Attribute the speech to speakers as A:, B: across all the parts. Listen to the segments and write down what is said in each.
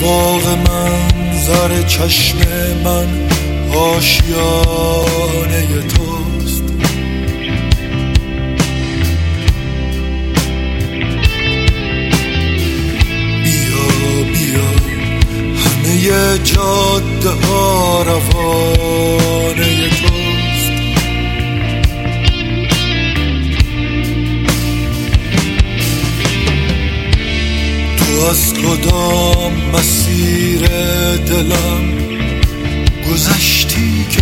A: رواق منظر چشم من آشیانه توست. بیا بیا همه جاده ها روانه توست. تو از کدام مسیر دلم گذشتی که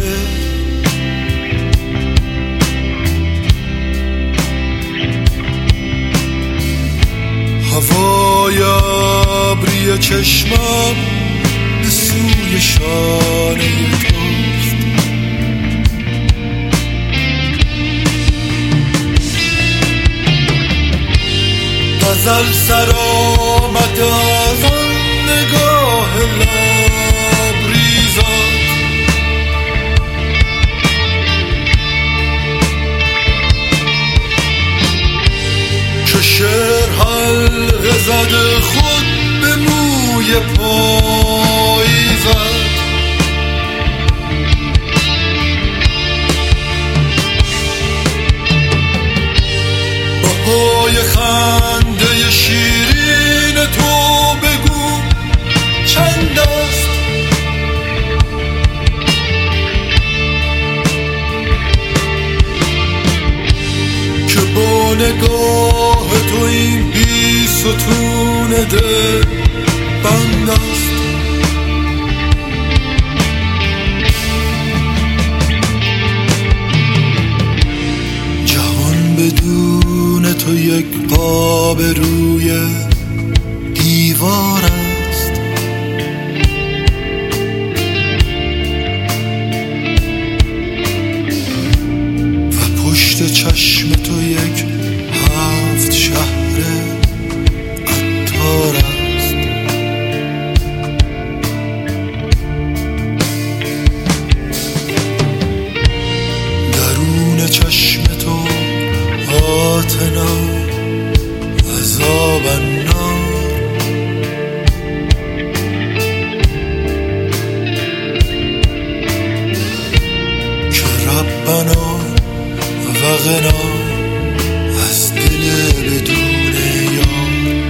A: هوای ابری چشمم به سوی شانه توست. غزل سر آمد از آن نگاه لبریزت که شعر حلقه زده خود به موی پاییزت. بهای خنده شیرین تو بگو چند است؟ که با نگاه تو این بی ستون دل بند است. جهان بدون تو یک قاب روی دیوار است. و پشت چشم تو یک 7 شهر عطار است. درون چشم تو آتنا عذاب النار. که ربنا و غنا از دل بدون یار.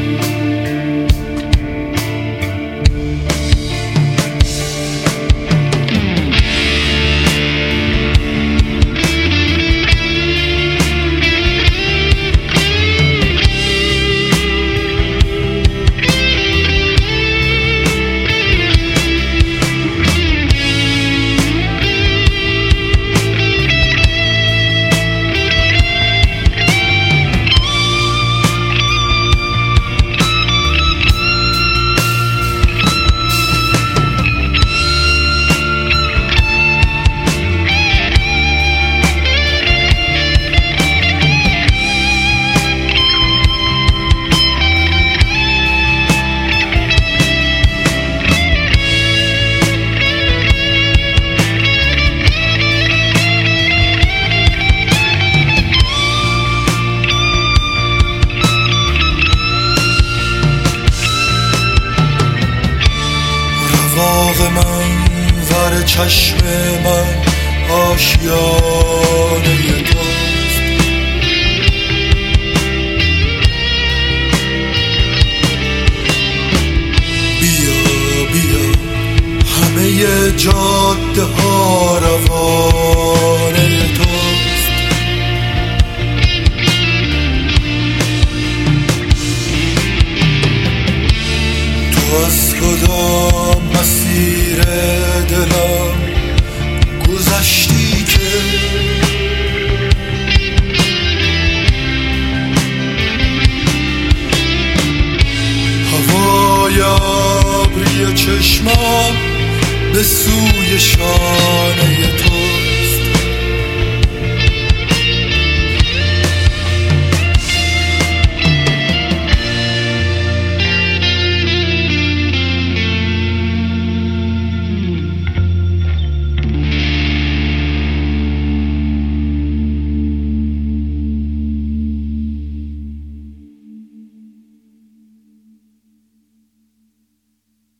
A: رواق منظر چشم من آشیانه توست. بیا بیا همه جاده ها روانه توست. تو از کدام مسیر دلم گذشتی که هوای ابری چشمم به سوی شانه تو